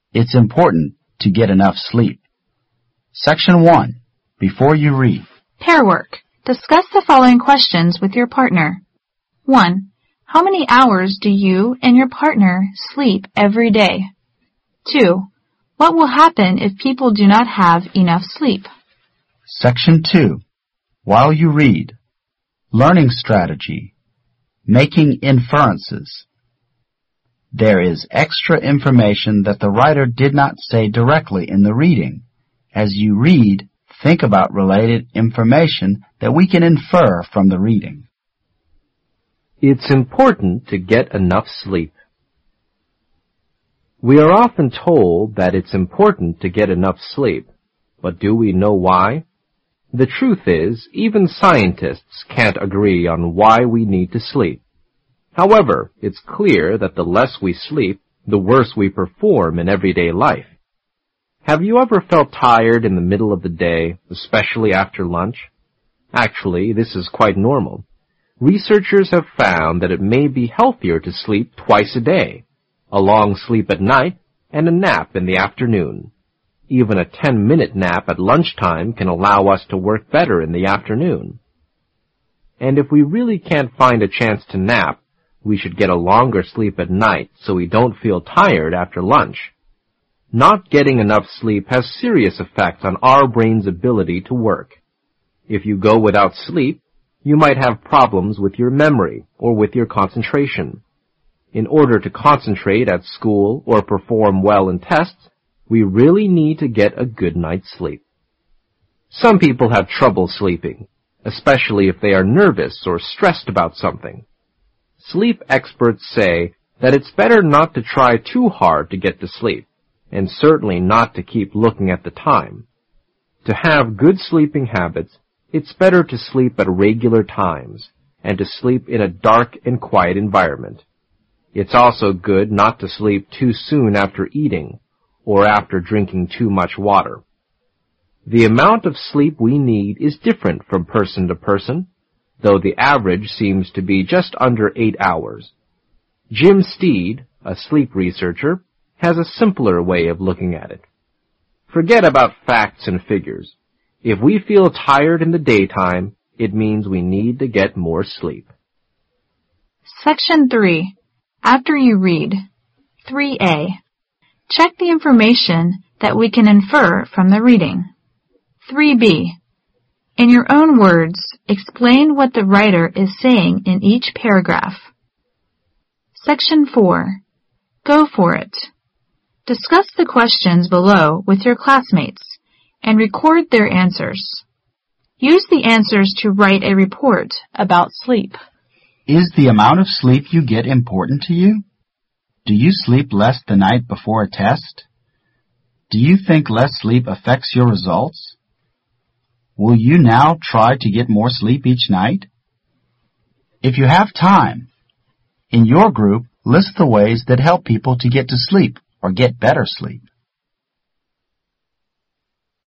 It's important to get enough sleep. Section 1. Before you read. Pair work. Discuss the following questions with your partner. 1. How many hours do you and your partner sleep every day? 2. What will happen if people do not have enough sleep? Section 2. While you read. Learning strategy. Making inferences. There is extra information that the writer did not say directly in the reading. As you read, think about related information that we can infer from the reading. It's important to get enough sleep. We are often told that it's important to get enough sleep, but do we know why? The truth is, even scientists can't agree on why we need to sleep. However, it's clear that the less we sleep, the worse we perform in everyday life. Have you ever felt tired in the middle of the day, especially after lunch? Actually, this is quite normal. Researchers have found that it may be healthier to sleep twice a day, a long sleep at night and a nap in the afternoon. Even a 10-minute nap at lunchtime can allow us to work better in the afternoon. And if we really can't find a chance to nap, we should get a longer sleep at night so we don't feel tired after lunch. Not getting enough sleep has serious effects on our brain's ability to work. If you go without sleep, you might have problems with your memory or with your concentration. In order to concentrate at school or perform well in tests, we really need to get a good night's sleep. Some people have trouble sleeping, especially if they are nervous or stressed about something. Sleep experts say that it's better not to try too hard to get to sleep, and certainly not to keep looking at the time. To have good sleeping habits, it's better to sleep at regular times, and to sleep in a dark and quiet environment. It's also good not to sleep too soon after eating, or after drinking too much water. The amount of sleep we need is different from person to person, though the average seems to be just under 8 hours. Jim Steed, a sleep researcher, has a simpler way of looking at it. Forget about facts and figures. If we feel tired in the daytime, it means we need to get more sleep. Section 3. After you read. 3A. Check the information that we can infer from the reading. 3B. In your own words, explain what the writer is saying in each paragraph. Section 4. Go for it. Discuss the questions below with your classmates and record their answers. Use the answers to write a report about sleep. Is the amount of sleep you get important to you? Do you sleep less the night before a test? Do you think less sleep affects your results? Will you now try to get more sleep each night? If you have time, in your group, list the ways that help people to get to sleep or get better sleep.